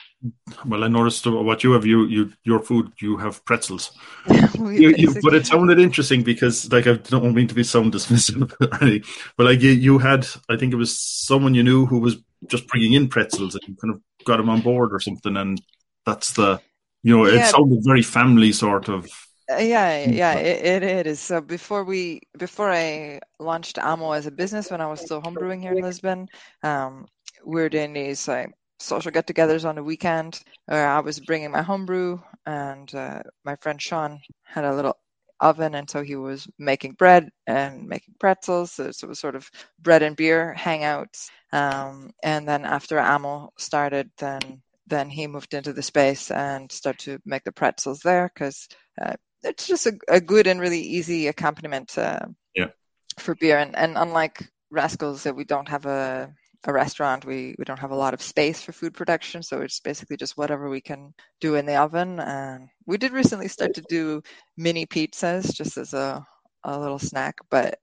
well, I noticed what you have, you, you, your food, you have pretzels. We You, you, but basically- it sounded interesting because, like, I don't mean to be sound dismissive, really, but like you, you had, I think it was someone you knew who was just bringing in pretzels, and you kind of got him on board or something, and that's the, you know, it Yeah. sounded very family sort of. Uh, yeah, yeah, it, it is. So before we, before I launched Amo as a business, when I was still homebrewing here in Lisbon, um, we were doing these like social get-togethers on the weekend. Where I was bringing my homebrew, and uh, my friend Sean had a little oven, and so he was making bread and making pretzels. So, so it was sort of bread and beer hangouts. Um, and then after Amo started, then then he moved into the space and started to make the pretzels there because. Uh, it's just a, a good and really easy accompaniment uh, Yeah. for beer. And, and unlike Rascals, that we don't have a, a restaurant, we, we don't have a lot of space for food production. So it's basically just whatever we can do in the oven. And we did recently start to do mini pizzas just as a, a little snack. But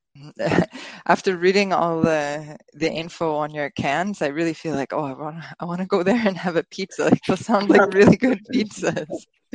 after reading all the the info on your cans, I really feel like, oh, I want I want to go there and have a pizza. Like, those sound like really good pizzas.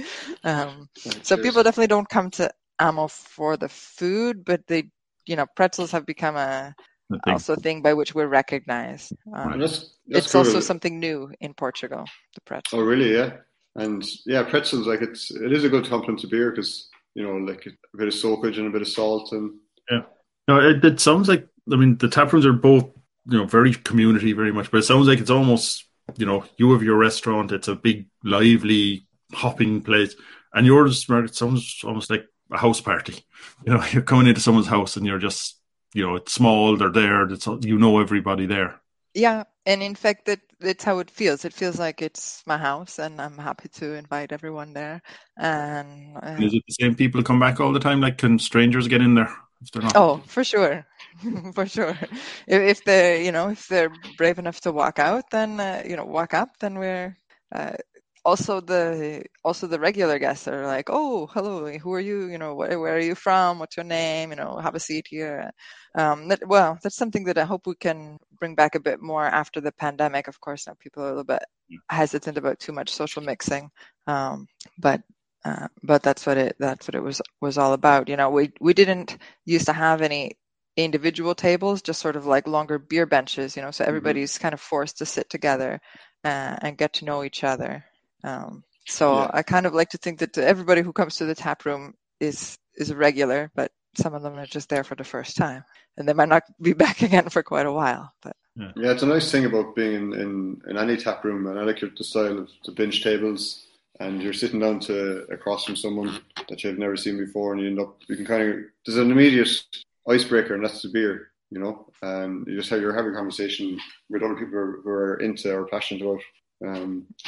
Um, so Cheers. people definitely don't come to Amo for the food, but they, you know, pretzels have become a I think. also a thing by which we're recognized. Um, And that's, that's it's cool. also something new in Portugal, the pretzel. Oh, really? Yeah. And yeah, pretzels, like it's it is a good complement to beer because you know, like a bit of soakage and a bit of salt, and No, it, it sounds like, I mean, the tap rooms are both, you know, very community, very much, but it sounds like it's almost, you know, you have your restaurant, it's a big, lively, hopping place, and yours, Margaret, sounds almost like a house party. You know, you're coming into someone's house and you're just, you know, it's small, they're there, it's, you know everybody there. Yeah, and in fact, that that's how it feels. It feels like it's my house, and I'm happy to invite everyone there. And uh, And is it the same people come back all the time? Like, can strangers get in there if they're not? oh, for sure, for sure. If, if they're, you know, if they're brave enough to walk out, then uh, you know, walk up, then we're. Uh, also the also the regular guests are like, oh, hello, who are you? You know, where, where are you from? What's your name? You know, have a seat here. Um, that, well, that's something that I hope we can bring back a bit more after the pandemic. Of course, now people are a little bit hesitant about too much social mixing, um, but uh, but that's what it that's what it was was all about. You know, we we didn't used to have any individual tables, just sort of like longer beer benches. You know, so everybody's kind of forced to sit together uh, and get to know each other. Um, so Yeah. I kind of like to think that everybody who comes to the tap room is is a regular, but some of them are just there for the first time, and they might not be back again for quite a while. But yeah, it's a nice thing about being in, in, in any tap room, and I like your, the style of the bench tables, and you're sitting down to across from someone that you've never seen before, and you end up you can kind of there's an immediate icebreaker, and that's the beer, you know, and you just have you're having a conversation with other people who are, who are into or passionate about. Um,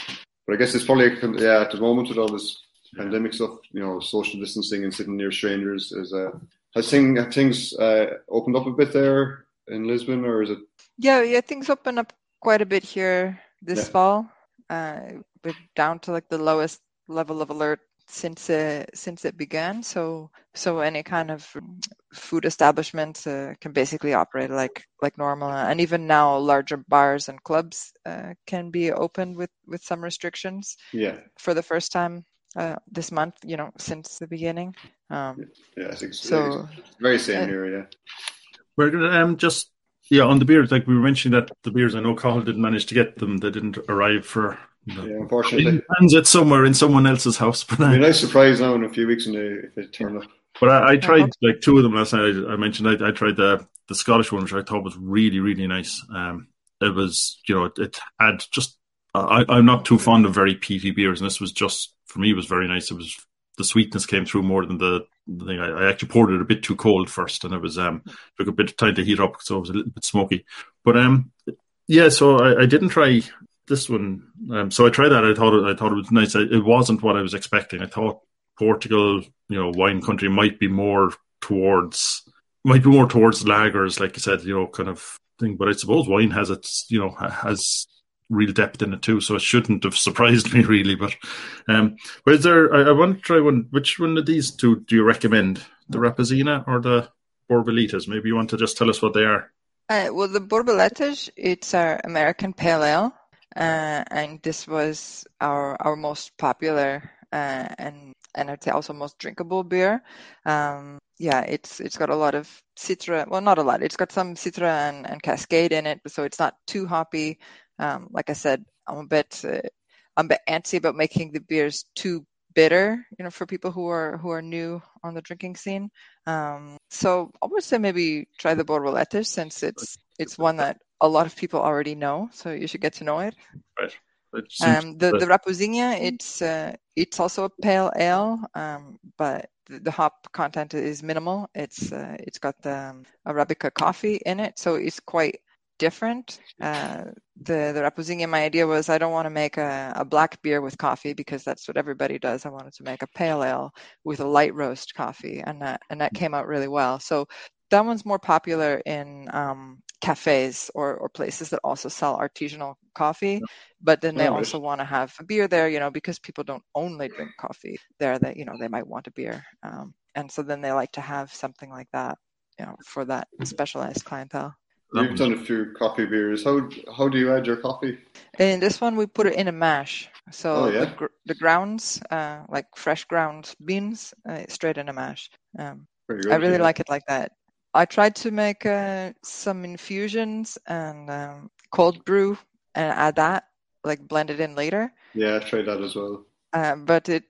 but I guess it's probably yeah at the moment with all this pandemic stuff, you know, social distancing and sitting near strangers is uh, has thing have things uh, opened up a bit there in Lisbon, or is it? Yeah, yeah, things open up quite a bit here this Yeah. fall. Uh, we're down to like the lowest level of alert since it, since it began. So so any kind of food establishment uh, can basically operate like like normal, and even now larger bars and clubs uh, can be opened with with some restrictions. Yeah. For the first time uh, this month, you know, since the beginning. Um, yeah, I think so it's very same uh, here. Yeah. We're gonna um, just yeah on the beers, like we were mentioning that the beers. I know Cathal didn't manage to get them; they didn't arrive for. The, yeah, unfortunately, it somewhere in someone else's house. But it'll be a nice surprise now in a few weeks when they if they turn up. But I, I tried like two of them last night. I, I mentioned I, I tried the the Scottish one, which I thought was really really nice. Um, it was you know it, it had just I, I'm not too fond of very peaty beers, and this was just for me it was very nice. It was the sweetness came through more than the, the thing. I, I actually poured it a bit too cold first, and it was um took a bit of time to heat up, so it was a little bit smoky. But um yeah, so I, I didn't try this one. Um, so I tried that. I thought it, I thought it was nice. I, it wasn't what I was expecting. I thought Portugal, you know, wine country might be more towards might be more towards lagers, like you said, you know, kind of thing. But I suppose wine has its, you know, has real depth in it too, so it shouldn't have surprised me really. But um, but is there? I, I want to try one. Which one of these two do you recommend? The Raposina or the Borbolitas? Maybe you want to just tell us what they are. Uh, well, the Borbolitas, it's our American pale ale, uh, and this was our our most popular uh, and and I'd say also most drinkable beer. Um, yeah, it's it's got a lot of Citra. Well, not a lot. It's got some Citra and, and Cascade in it, so it's not too hoppy. Um, like I said, I'm a bit uh, I'm a bit antsy about making the beers too bitter, you know, for people who are who are new on the drinking scene. Um, so I would say maybe try the Borbolitas, since it's it's one that a lot of people already know. So you should get to know it. Right. Um, the the Raposinha, it's uh, it's also a pale ale, um, but the, the hop content is minimal. It's uh, it's got the um, Arabica coffee in it, so it's quite different. Uh, the the Raposinha, my idea was I don't want to make a, a black beer with coffee because that's what everybody does. I wanted to make a pale ale with a light roast coffee, and that and that came out really well. So that one's more popular in um, cafes or, or places that also sell artisanal coffee, but then they Oh, also right. want to have a beer there, you know, because people don't only drink coffee there, that, you know, they might want a beer. Um, and so then they like to have something like that, you know, for that specialized clientele. You've done a few coffee beers. How how do you add your coffee? In this one, we put it in a mash. So Oh, yeah? the gr- the grounds, uh, like fresh ground beans, uh, straight in a mash. Um, Very good. I really yeah. like it like that. I tried to make uh, some infusions and um, cold brew and add that, like blend it in later. Yeah, I've tried that as well. Uh, but it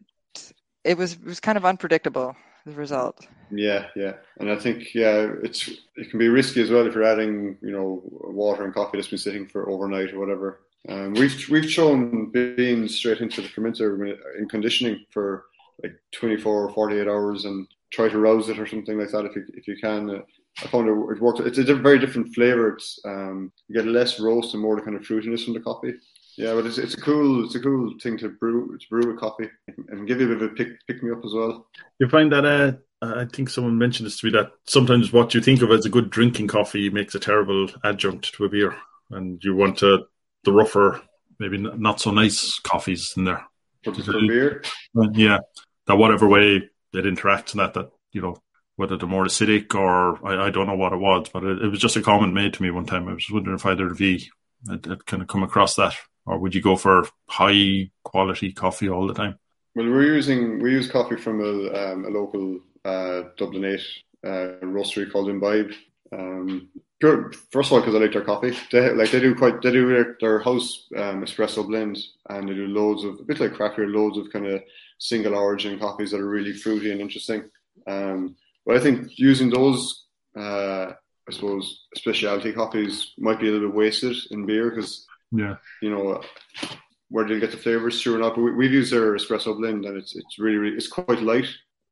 it was it was kind of unpredictable, the result. Yeah, yeah, and I think yeah, it's it can be risky as well if you're adding you know water and coffee that's been sitting for overnight or whatever. Um, we've we've thrown beans straight into the fermenter in conditioning for like twenty-four or forty-eight hours and try to rouse it or something like that if you if you can. Uh, I found it, it worked. It's a diff- very different flavour. It's um, you get less roast and more the kind of fruitiness from the coffee. Yeah, but it's it's a cool it's a cool thing to brew to brew with coffee and give you a bit of a pick pick me up as well. You find that uh, I think someone mentioned this to me, that sometimes what you think of as a good drinking coffee makes a terrible adjunct to a beer, and you want to, the rougher, maybe not so nice coffees in there. For, for beer, yeah, that whatever way it interacts, and that that you know whether they're more acidic or I, I don't know what it was, but it, it was just a comment made to me one time. I was wondering if either of you had, had kind of come across that. Or would you go for high quality coffee all the time? Well, we're using we use coffee from a, um, a local uh, Dublin eight uh, roastery called Imbibe. Um, pure, first of all, because I like their coffee. They like they do quite they do their, their house um, espresso blend, and they do loads of a bit like craft beer, loads of kind of single origin coffees that are really fruity and interesting. Um, but I think using those, uh, I suppose, specialty coffees might be a little bit wasted in beer because. Yeah, you know, where do you get the flavors? Sure enough, but we, we've used their espresso blend, and it's it's really, really it's quite light,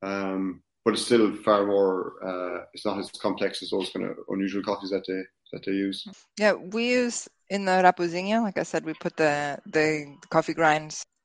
um, but it's still far more. Uh, it's not as complex as those kind of unusual coffees that they that they use. Yeah, we use in the Raposinha, like I said, we put the the coffee grinds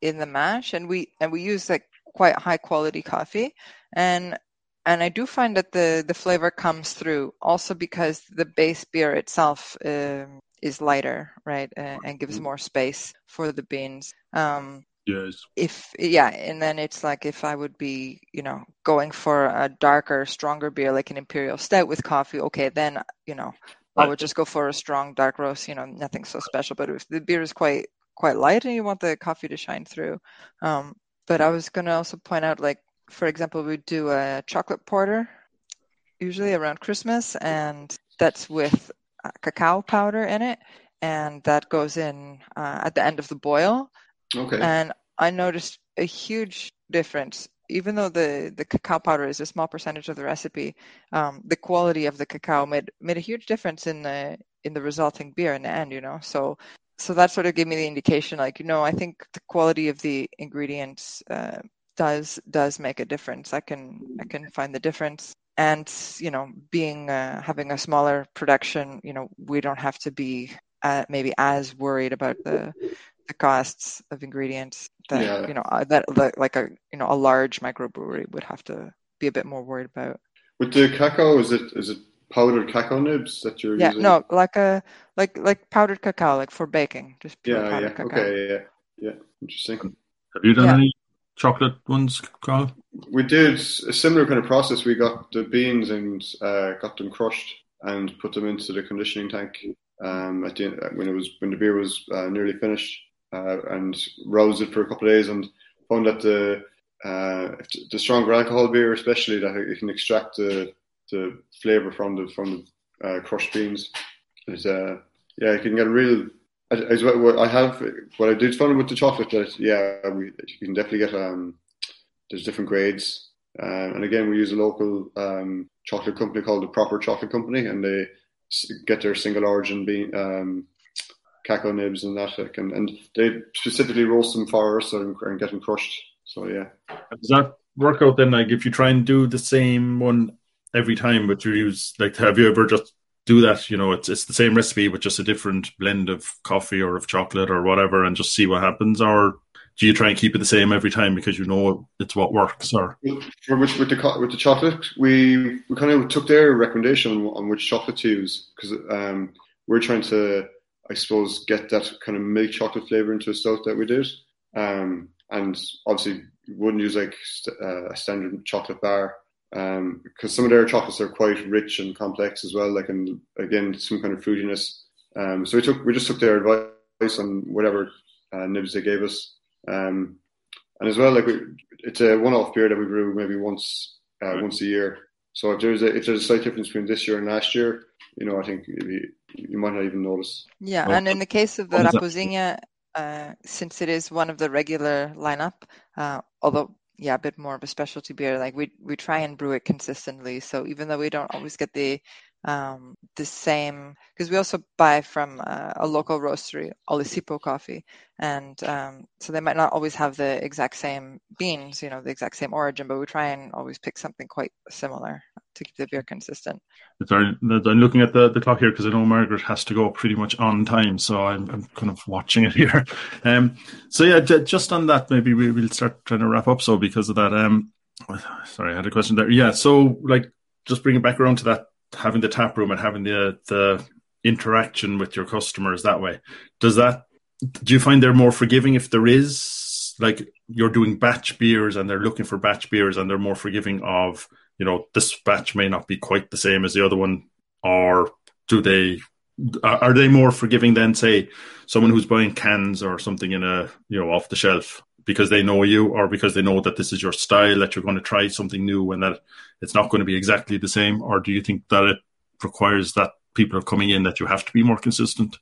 in the mash, and we and we use like quite high quality coffee, and and I do find that the the flavor comes through also because the base beer itself um, is lighter, right, and, and gives more space for the beans. Um, Yes. If yeah, and then it's like if I would be, you know, going for a darker, stronger beer like an imperial stout with coffee, okay, then you know, I would just go for a strong dark roast, you know, nothing so special. But if the beer is quite quite light and you want the coffee to shine through, um, but I was going to also point out, like for example, we do a chocolate porter usually around Christmas, and that's with uh, cacao powder in it, and that goes in uh, at the end of the boil. Okay. And I noticed a huge difference, even though the, the cacao powder is a small percentage of the recipe. Um, the quality of the cacao made made a huge difference in the in the resulting beer in the end. You know, so so that sort of gave me the indication, like you know, I think the quality of the ingredients uh, does does make a difference. I can I can find the difference. And you know, being uh, having a smaller production, you know, we don't have to be uh, maybe as worried about the the costs of ingredients that Yeah. you know uh, that, that like a you know a large microbrewery would have to be a bit more worried about. With the cacao, is it is it powdered cacao nibs that you're Yeah, using? no, like a like like powdered cacao, like for baking, just pure Yeah, powdered yeah. cacao. Okay, yeah, yeah. Interesting. Have you done Yeah. any chocolate ones, Carl? We did a similar kind of process. We got the beans and uh, got them crushed and put them into the conditioning tank. Um, at the end, when it was when the beer was uh, nearly finished, uh, and roasted it for a couple of days, and found that the uh, the stronger alcohol beer, especially, that it can extract the the flavor from the from the uh, crushed beans. It's, uh, yeah, you can get a real. As what I have, what I did find with the chocolate, that yeah, we, you can definitely get. Um, there's different grades, uh, and again, we use a local um, chocolate company called the Proper Chocolate Company, and they get their single origin bean um, cacao nibs and that, and, and they specifically roast them for us and, and get them crushed. So yeah. Does that work out then? Like if you try and do the same one every time, but you use like, have you ever just do that? You know, it's it's the same recipe with just a different blend of coffee or of chocolate or whatever, and just see what happens, or do you try and keep it the same every time because you know it's what works? Or for with, with the with the chocolate, we we kind of took their recommendation on which chocolate to use, because um, we're trying to, I suppose, get that kind of milk chocolate flavor into a stout that we did, um, and obviously we wouldn't use like st- uh, a standard chocolate bar, um, because some of their chocolates are quite rich and complex as well, like, and again some kind of fruitiness. Um, so we took we just took their advice on whatever uh, nibs they gave us. Um, and as well, like we, it's a one-off beer that we brew maybe once uh, once a year. So if there's a if there's a slight difference between this year and last year, you know, I think you, you might not even notice. Yeah, Well, and in the case of the what is that? Raposinha, uh, since it is one of the regular lineup, uh, although yeah, a bit more of a specialty beer, like we we try and brew it consistently. So even though we don't always get the um, the same, because we also buy from uh, a local roastery, Olisipo Coffee, and um, so they might not always have the exact same beans, you know, the exact same origin, but we try and always pick something quite similar to keep the beer consistent. Sorry, I'm looking at the, the clock here because I know Margaret has to go pretty much on time, so I'm, I'm kind of watching it here. Um, so yeah, j- just on that, maybe we, we'll start trying to wrap up. So because of that, um, sorry, I had a question there. Yeah, so like just bring it back around to that, having the tap room and having the the interaction with your customers that way. Does that, do you find they're more forgiving if there is, like, you're doing batch beers and they're looking for batch beers and they're more forgiving of, you know, this batch may not be quite the same as the other one, or do they, are they more forgiving than, say, someone who's buying cans or something in a, you know, off the shelf because they know you, or because they know that this is your style, that you're going to try something new and that it's not going to be exactly the same? Or do you think that it requires that people are coming in that you have to be more consistent?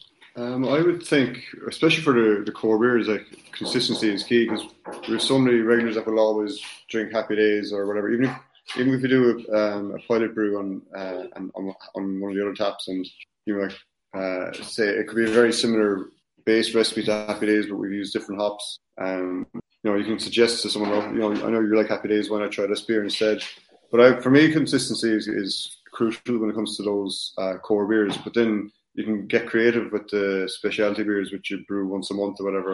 Um, I would think, especially for the, the core beers, like consistency is key, because there's so many regulars that will always drink Happy Days or whatever. Even if even if you do a, um, a pilot brew on, uh, on on one of the other taps, and you know, like uh, say it could be a very similar base recipe to Happy Days, but we've used different hops. Um, you know, you can suggest to someone, oh, you know, I know you like Happy Days, why not try this beer instead? But I, for me, consistency is, is crucial when it comes to those uh, core beers. But then you can get creative with the specialty beers, which you brew once a month or whatever, and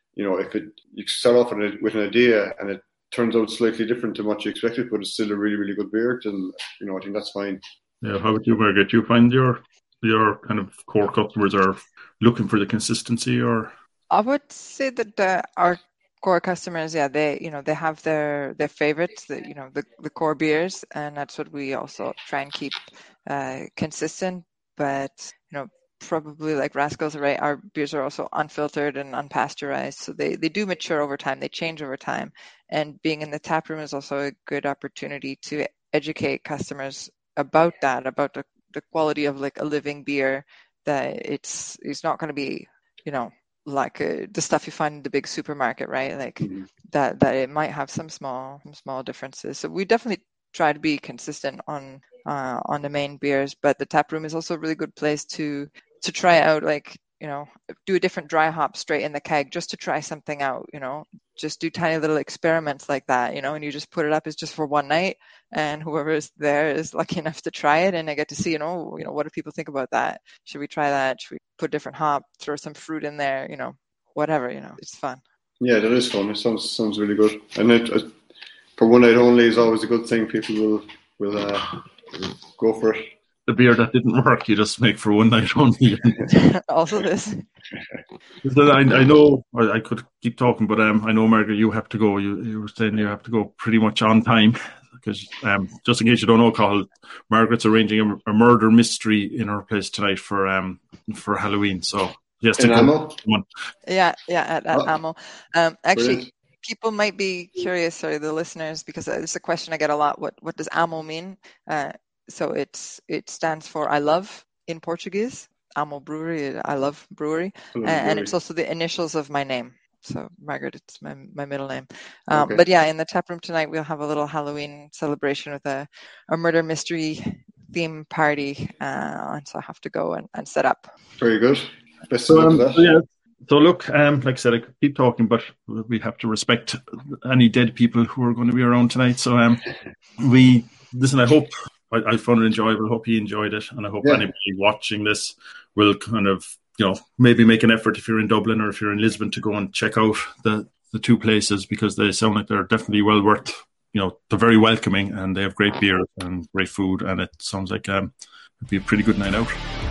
you know, if it you start off with, a, with an idea and it turns out slightly different to what you expected, but it's still a really, really good beer, then, you know, I think that's fine. Yeah, how about you, Margaret? Do you find your your kind of core customers are looking for the consistency, or? I would say that uh, our core customers, yeah, they you know they have their their favorites, the, you know the the core beers, and that's what we also try and keep uh, consistent. But you know, probably like Rascals, right? Our beers are also unfiltered and unpasteurized, so they they do mature over time. They change over time, and being in the tap room is also a good opportunity to educate customers about that, about the, the quality of like a living beer, that it's it's not going to be, you know, like uh, the stuff you find in the big supermarket, right? Like mm-hmm. that that it might have some small some small differences. So we definitely try to be consistent on uh, on the main beers, but the tap room is also a really good place to to try out, like, you know, do a different dry hop straight in the keg just to try something out, you know, just do tiny little experiments like that, you know, and you just put it up as just for one night, and whoever is there is lucky enough to try it, and I get to see, you know, you know, what do people think about that? Should we try that? Should we put different hop, throw some fruit in there, you know, whatever, you know, it's fun. Yeah, that is fun. It sounds sounds really good. And it, uh, for one night only is always a good thing. People will, will uh, go for it. The beer that didn't work, you just make for one night only. Also this. I, I know, I could keep talking, but um, I know, Margaret, you have to go. You, you were saying you have to go pretty much on time, because um, just in case you don't know, Cathal, Margaret's arranging a, a murder mystery in her place tonight for um for Halloween. So yes, in Ammo. Yeah, yeah, at, at oh. Ammo. Um, actually. Brilliant. People might be curious, sorry, the listeners, because it's a question I get a lot. What what does Ammo mean? Uh, so it's it stands for I love in Portuguese. Ammo Brewery, I love brewery, I love uh, brewery. And it's also the initials of my name. So Margaret, it's my my middle name. Um, okay. But yeah, in the tap room tonight, we'll have a little Halloween celebration with a, a murder mystery theme party, uh, and so I have to go and, and set up. Very good. Best so, of um, that. So yeah. So look, um, like I said, I could keep talking, but we have to respect any dead people who are going to be around tonight. So um, we listen. I hope I, I found it enjoyable. I hope you enjoyed it, and I hope yeah. anybody watching this will kind of, you know, maybe make an effort if you're in Dublin or if you're in Lisbon to go and check out the the two places, because they sound like they're definitely well worth. You know, they're very welcoming and they have great beer and great food, and it sounds like um, it'd be a pretty good night out.